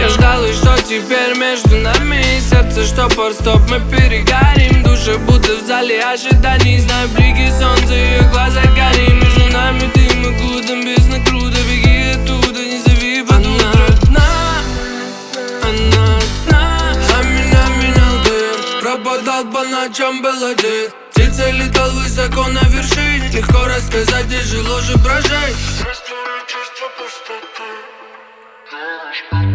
ждал, и что теперь между нами? Сердце штопор, стоп, мы перегорим. Души будто в зале ожиданий. Знаю блики солнца, ее глаза горим. Между нами дым и глутом, бездна круто. Беги оттуда, не зови под утро. Она одна, а меня менял дым. Пропадал по ночам, был один. Птица летал высоко на вершине. Легко рассказать, тяжело же прожить. Чувство пустоты.